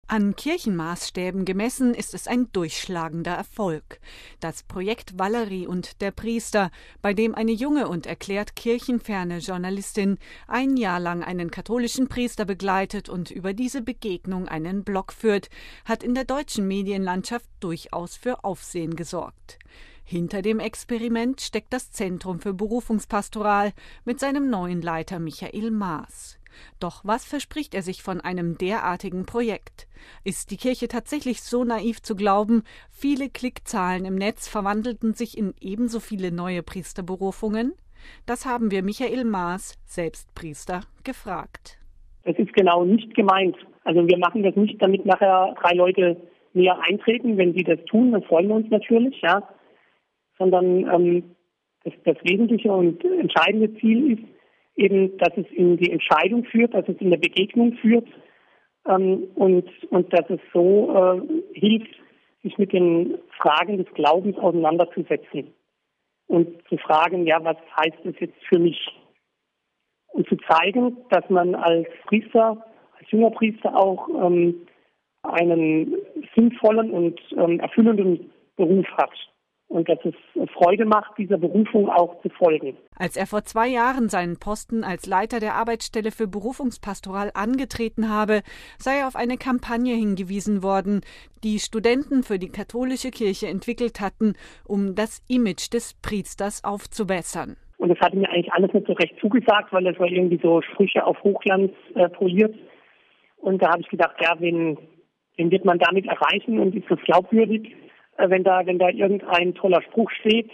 An Kirchenmaßstäben gemessen ist es ein durchschlagender Erfolg. Das Projekt Valerie und der Priester, bei dem eine junge und erklärt kirchenferne Journalistin ein Jahr lang einen katholischen Priester begleitet und über diese Begegnung einen Blog führt, hat in der deutschen Medienlandschaft durchaus für Aufsehen gesorgt. Hinter dem Experiment steckt das Zentrum für Berufungspastoral mit seinem neuen Leiter Michael Maas. Doch was verspricht er sich von einem derartigen Projekt? Ist die Kirche tatsächlich so naiv zu glauben, viele Klickzahlen im Netz verwandelten sich in ebenso viele neue Priesterberufungen? Das haben wir Michael Maas, selbst Priester, gefragt. Das ist genau nicht gemeint. Also wir machen das nicht, damit nachher 3 Leute näher eintreten. Wenn sie das tun, dann freuen wir uns natürlich, ja. Sondern das wesentliche und entscheidende Ziel ist, eben, dass es in die Entscheidung führt, dass es in der Begegnung führt und dass es so hilft, sich mit den Fragen des Glaubens auseinanderzusetzen und zu fragen, ja, was heißt das jetzt für mich? Und zu zeigen, dass man als Priester, als junger Priester auch einen sinnvollen und erfüllenden Beruf hat. Und dass es Freude macht, dieser Berufung auch zu folgen. Als er vor 2 Jahren seinen Posten als Leiter der Arbeitsstelle für Berufungspastoral angetreten habe, sei er auf eine Kampagne hingewiesen worden, die Studenten für die katholische Kirche entwickelt hatten, um das Image des Priesters aufzubessern. Und das hatte mir eigentlich alles nicht so recht zugesagt, weil das war irgendwie so Sprüche auf Hochglanz poliert. Und da habe ich gedacht, ja, wen wird man damit erreichen und ist das glaubwürdig? Wenn da irgendein toller Spruch steht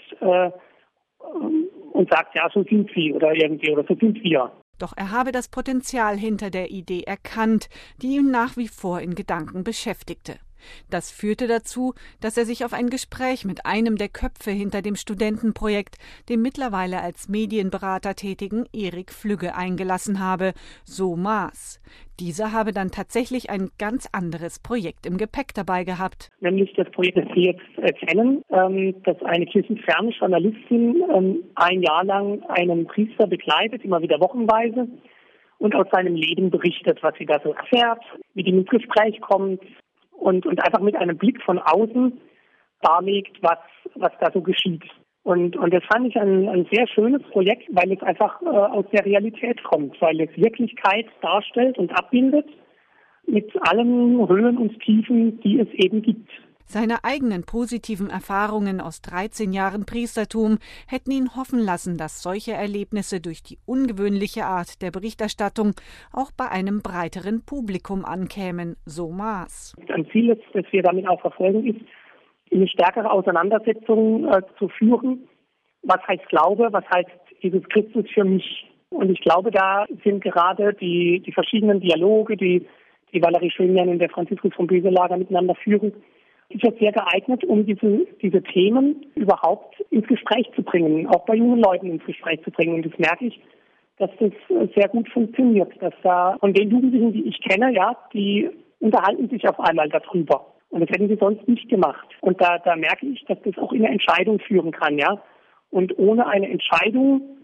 und sagt, ja, so sind sie oder irgendwie oder so sind wir. Doch er habe das Potenzial hinter der Idee erkannt, die ihn nach wie vor in Gedanken beschäftigte. Das führte dazu, dass er sich auf ein Gespräch mit einem der Köpfe hinter dem Studentenprojekt, dem mittlerweile als Medienberater tätigen Erik Flügge, eingelassen habe, so Maas. Dieser habe dann tatsächlich ein ganz anderes Projekt im Gepäck dabei gehabt. Nämlich das Projekt, das wir jetzt kennen, dass eine kirchenferne Journalistin 1 Jahr lang einen Priester begleitet, immer wieder wochenweise, und aus seinem Leben berichtet, was sie da so erfährt, mit ihm ins Gespräch kommt, und einfach mit einem Blick von außen darlegt, was da so geschieht. Und das fand ich ein sehr schönes Projekt, weil es einfach aus der Realität kommt, weil es Wirklichkeit darstellt und abbildet mit allen Höhen und Tiefen, die es eben gibt. Seine eigenen positiven Erfahrungen aus 13 Jahren Priestertum hätten ihn hoffen lassen, dass solche Erlebnisse durch die ungewöhnliche Art der Berichterstattung auch bei einem breiteren Publikum ankämen, so Maas. Ein Ziel, das wir damit auch verfolgen, ist, eine stärkere Auseinandersetzung zu führen. Was heißt Glaube? Was heißt Jesus Christus für mich? Und ich glaube, da sind gerade die verschiedenen Dialoge, die Valerie Schönjan und der Franziskus vom Böselager miteinander führen, ist jetzt sehr geeignet, um diese Themen überhaupt ins Gespräch zu bringen, auch bei jungen Leuten ins Gespräch zu bringen. Und das merke ich, dass das sehr gut funktioniert, dass da von den Jugendlichen, die ich kenne, ja, die unterhalten sich auf einmal darüber. Und das hätten sie sonst nicht gemacht. Und da merke ich, dass das auch in eine Entscheidung führen kann, ja. Und ohne eine Entscheidung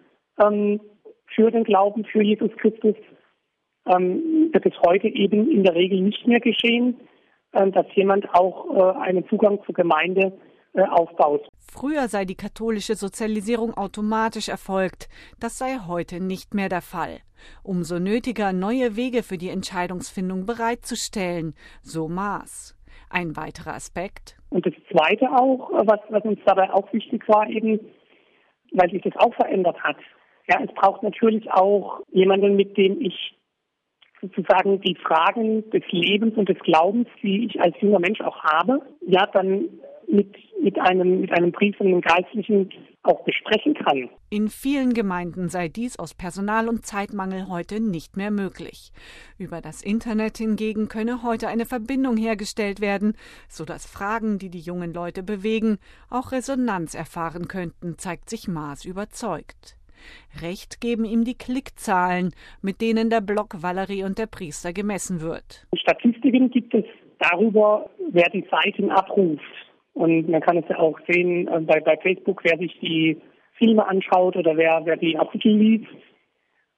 für den Glauben, für Jesus Christus, wird es heute eben in der Regel nicht mehr geschehen, dass jemand auch einen Zugang zur Gemeinde aufbaut. Früher sei die katholische Sozialisierung automatisch erfolgt. Das sei heute nicht mehr der Fall. Umso nötiger, neue Wege für die Entscheidungsfindung bereitzustellen, so Maas. Ein weiterer Aspekt. Und das Zweite auch, was uns dabei auch wichtig war, eben, weil sich das auch verändert hat. Ja, es braucht natürlich auch jemanden, mit dem ich sozusagen die Fragen des Lebens und des Glaubens, die ich als junger Mensch auch habe, ja, dann mit einem Priester und einem Geistlichen auch besprechen kann. In vielen Gemeinden sei dies aus Personal- und Zeitmangel heute nicht mehr möglich. Über das Internet hingegen könne heute eine Verbindung hergestellt werden, sodass Fragen, die die jungen Leute bewegen, auch Resonanz erfahren könnten, zeigt sich Maas überzeugt. Recht geben ihm die Klickzahlen, mit denen der Blog Valerie und der Priester gemessen wird. Statistiken gibt es darüber, wer die Seiten abruft. Und man kann es ja auch sehen bei Facebook, wer sich die Filme anschaut oder wer die Artikel liest.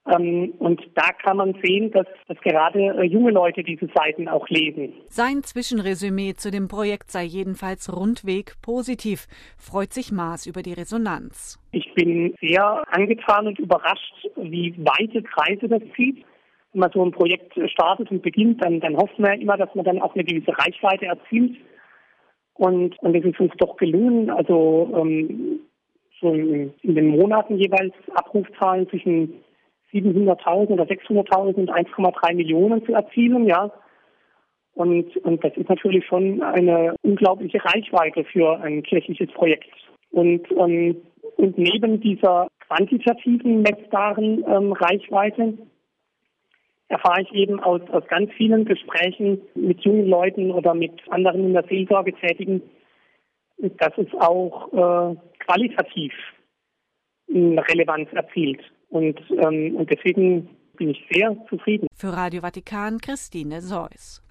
Und da kann man sehen, dass gerade junge Leute diese Seiten auch lesen. Sein Zwischenresümee zu dem Projekt sei jedenfalls rundweg positiv, freut sich Maas über die Resonanz. Ich bin sehr angetan und überrascht, wie weite Kreise das zieht. Wenn man so ein Projekt startet und beginnt, dann hofft man ja immer, dass man dann auch eine gewisse Reichweite erzielt. Und es ist uns doch gelungen, also so in den Monaten jeweils Abrufzahlen zwischen 700.000 oder 600.000 und 1,3 Millionen zu erzielen, ja. Und das ist natürlich schon eine unglaubliche Reichweite für ein kirchliches Projekt. Und neben dieser quantitativen messbaren Reichweite erfahre ich eben aus ganz vielen Gesprächen mit jungen Leuten oder mit anderen in der Seelsorge Tätigen, dass es auch qualitativ eine Relevanz erzielt. Und deswegen bin ich sehr zufrieden. Für Radio Vatikan, Christine Seuss.